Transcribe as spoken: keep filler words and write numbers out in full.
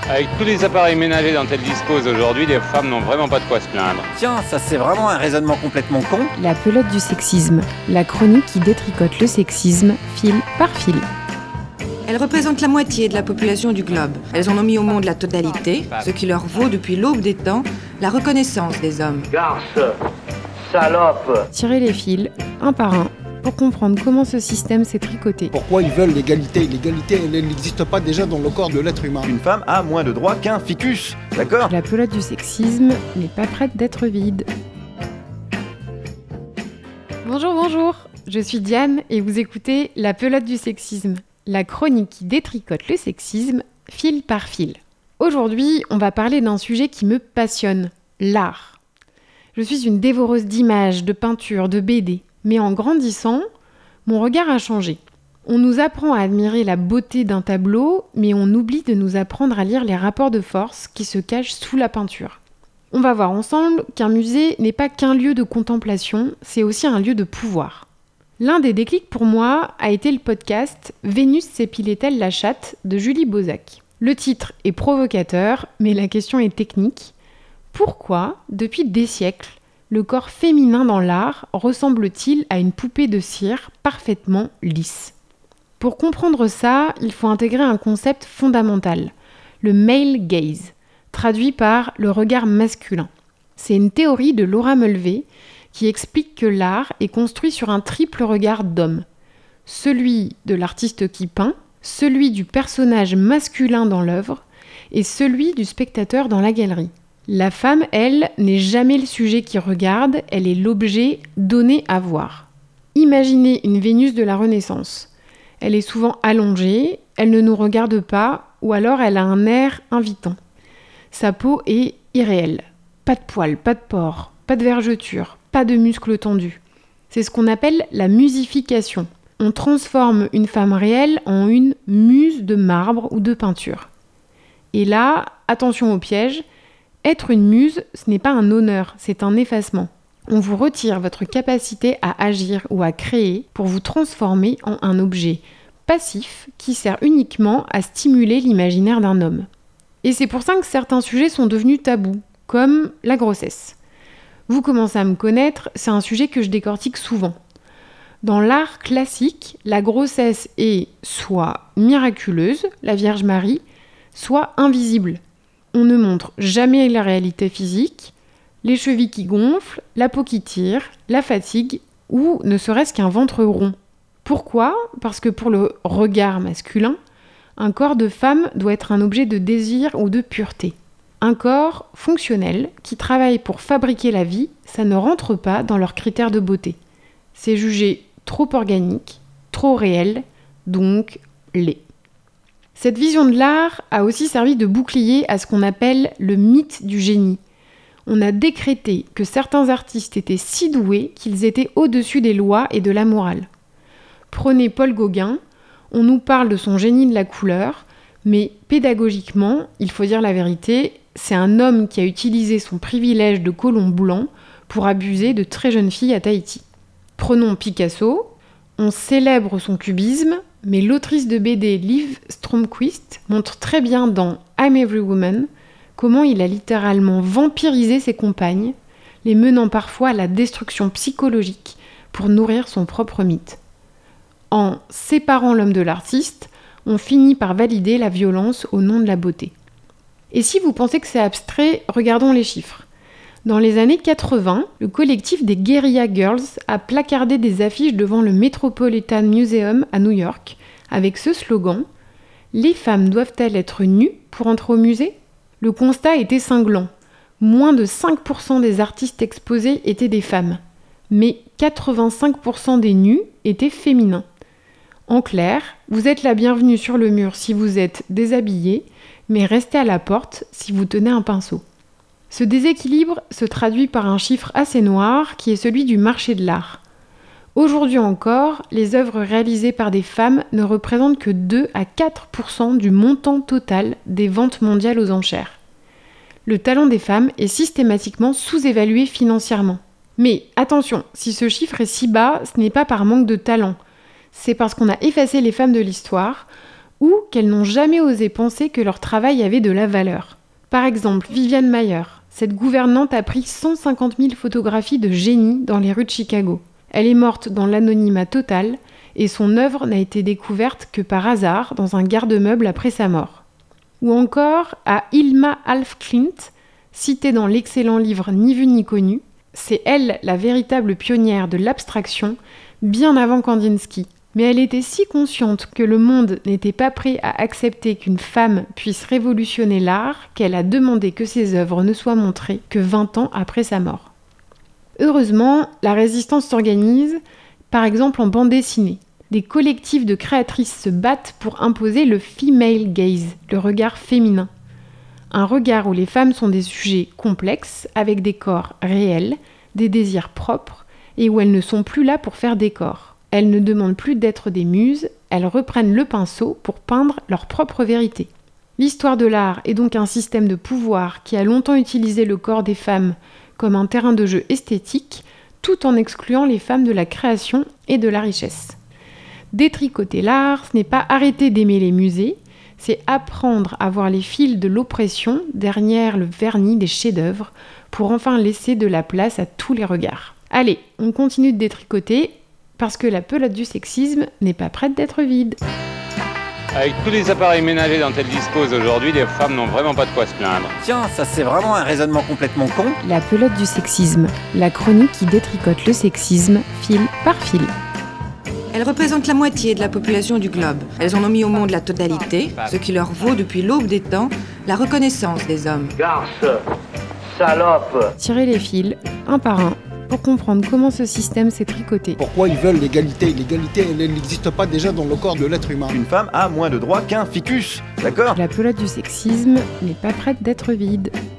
Avec tous les appareils ménagers dont elles disposent aujourd'hui, les femmes n'ont vraiment pas de quoi se plaindre. Tiens, ça c'est vraiment un raisonnement complètement con. La pelote du sexisme, la chronique qui détricote le sexisme fil par fil. Elles représentent la moitié de la population du globe. Elles en ont mis au monde la totalité, ce qui leur vaut depuis l'aube des temps la reconnaissance des hommes. Garce, salope. Tirez les fils, un par un, pour comprendre comment ce système s'est tricoté. Pourquoi ils veulent l'égalité ? L'égalité, elle n'existe pas déjà dans le corps de l'être humain. Une femme a moins de droits qu'un ficus, d'accord ? La pelote du sexisme n'est pas prête d'être vide. Bonjour, bonjour, je suis Diane et vous écoutez La pelote du sexisme, la chronique qui détricote le sexisme fil par fil. Aujourd'hui, on va parler d'un sujet qui me passionne, l'art. Je suis une dévoreuse d'images, de peintures, de B D. Mais en grandissant, mon regard a changé. On nous apprend à admirer la beauté d'un tableau, mais on oublie de nous apprendre à lire les rapports de force qui se cachent sous la peinture. On va voir ensemble qu'un musée n'est pas qu'un lieu de contemplation, c'est aussi un lieu de pouvoir. L'un des déclics pour moi a été le podcast « Vénus s'épilait-elle la chatte » de Julie Bauzac. Le titre est provocateur, mais la question est technique. Pourquoi, depuis des siècles, le corps féminin dans l'art ressemble-t-il à une poupée de cire parfaitement lisse ? Pour comprendre ça, il faut intégrer un concept fondamental, le male gaze, traduit par le regard masculin. C'est une théorie de Laura Mulvey qui explique que l'art est construit sur un triple regard d'homme. Celui de l'artiste qui peint, celui du personnage masculin dans l'œuvre et celui du spectateur dans la galerie. La femme, elle, n'est jamais le sujet qui regarde, elle est l'objet donné à voir. Imaginez une Vénus de la Renaissance. Elle est souvent allongée, elle ne nous regarde pas, ou alors elle a un air invitant. Sa peau est irréelle. Pas de poils, pas de pores, pas de vergetures, pas de muscles tendus. C'est ce qu'on appelle la musification. On transforme une femme réelle en une muse de marbre ou de peinture. Et là, attention au piège, être une muse, ce n'est pas un honneur, c'est un effacement. On vous retire votre capacité à agir ou à créer pour vous transformer en un objet passif qui sert uniquement à stimuler l'imaginaire d'un homme. Et c'est pour ça que certains sujets sont devenus tabous, comme la grossesse. Vous commencez à me connaître, c'est un sujet que je décortique souvent. Dans l'art classique, la grossesse est soit miraculeuse, la Vierge Marie, soit invisible. On ne montre jamais la réalité physique, les chevilles qui gonflent, la peau qui tire, la fatigue ou ne serait-ce qu'un ventre rond. Pourquoi ? Parce que pour le regard masculin, un corps de femme doit être un objet de désir ou de pureté. Un corps fonctionnel qui travaille pour fabriquer la vie, ça ne rentre pas dans leurs critères de beauté. C'est jugé trop organique, trop réel, donc laid. Cette vision de l'art a aussi servi de bouclier à ce qu'on appelle le mythe du génie. On a décrété que certains artistes étaient si doués qu'ils étaient au-dessus des lois et de la morale. Prenez Paul Gauguin, on nous parle de son génie de la couleur, mais pédagogiquement, il faut dire la vérité, c'est un homme qui a utilisé son privilège de colon blanc pour abuser de très jeunes filles à Tahiti. Prenons Picasso, on célèbre son cubisme, mais l'autrice de B D Liv Stromquist montre très bien dans I'm Every Woman comment il a littéralement vampirisé ses compagnes, les menant parfois à la destruction psychologique pour nourrir son propre mythe. En séparant l'homme de l'artiste, on finit par valider la violence au nom de la beauté. Et si vous pensez que c'est abstrait, regardons les chiffres. Dans les années quatre-vingts, le collectif des Guerrilla Girls a placardé des affiches devant le Metropolitan Museum à New York avec ce slogan « Les femmes doivent-elles être nues pour entrer au musée ?» Le constat était cinglant. Moins de cinq pour cent des artistes exposés étaient des femmes, mais quatre-vingt-cinq pour cent des nus étaient féminins. En clair, vous êtes la bienvenue sur le mur si vous êtes déshabillé, mais restez à la porte si vous tenez un pinceau. Ce déséquilibre se traduit par un chiffre assez noir qui est celui du marché de l'art. Aujourd'hui encore, les œuvres réalisées par des femmes ne représentent que deux à quatre pour cent du montant total des ventes mondiales aux enchères. Le talent des femmes est systématiquement sous-évalué financièrement. Mais attention, si ce chiffre est si bas, ce n'est pas par manque de talent. C'est parce qu'on a effacé les femmes de l'histoire, ou qu'elles n'ont jamais osé penser que leur travail avait de la valeur. Par exemple, Viviane Maier, cette gouvernante a pris cent cinquante mille photographies de génies dans les rues de Chicago. Elle est morte dans l'anonymat total et son œuvre n'a été découverte que par hasard dans un garde-meuble après sa mort. Ou encore à Hilma Af-Klint, citée dans l'excellent livre Ni vu ni connu, c'est elle la véritable pionnière de l'abstraction, bien avant Kandinsky. Mais elle était si consciente que le monde n'était pas prêt à accepter qu'une femme puisse révolutionner l'art qu'elle a demandé que ses œuvres ne soient montrées que vingt ans après sa mort. Heureusement, la résistance s'organise, par exemple en bande dessinée. Des collectifs de créatrices se battent pour imposer le female gaze, le regard féminin. Un regard où les femmes sont des sujets complexes, avec des corps réels, des désirs propres, et où elles ne sont plus là pour faire décor. Elles ne demandent plus d'être des muses, elles reprennent le pinceau pour peindre leur propre vérité. L'histoire de l'art est donc un système de pouvoir qui a longtemps utilisé le corps des femmes comme un terrain de jeu esthétique, tout en excluant les femmes de la création et de la richesse. Détricoter l'art, ce n'est pas arrêter d'aimer les musées, c'est apprendre à voir les fils de l'oppression derrière le vernis des chefs-d'œuvre pour enfin laisser de la place à tous les regards. Allez, on continue de détricoter, parce que la pelote du sexisme n'est pas prête d'être vide. Avec tous les appareils ménagers dont elles disposent aujourd'hui, les femmes n'ont vraiment pas de quoi se plaindre. Tiens, ça c'est vraiment un raisonnement complètement con. La pelote du sexisme, la chronique qui détricote le sexisme fil par fil. Elles représentent la moitié de la population du globe. Elles en ont mis au monde la totalité, ce qui leur vaut depuis l'aube des temps la reconnaissance des hommes. Garce, salope. Tirez les fils, un par un, pour comprendre comment ce système s'est tricoté. Pourquoi ils veulent l'égalité? L'égalité, elle elle n'existe pas déjà dans le corps de l'être humain. Une femme a moins de droits qu'un ficus, d'accord? La pelote du sexisme n'est pas prête d'être vide.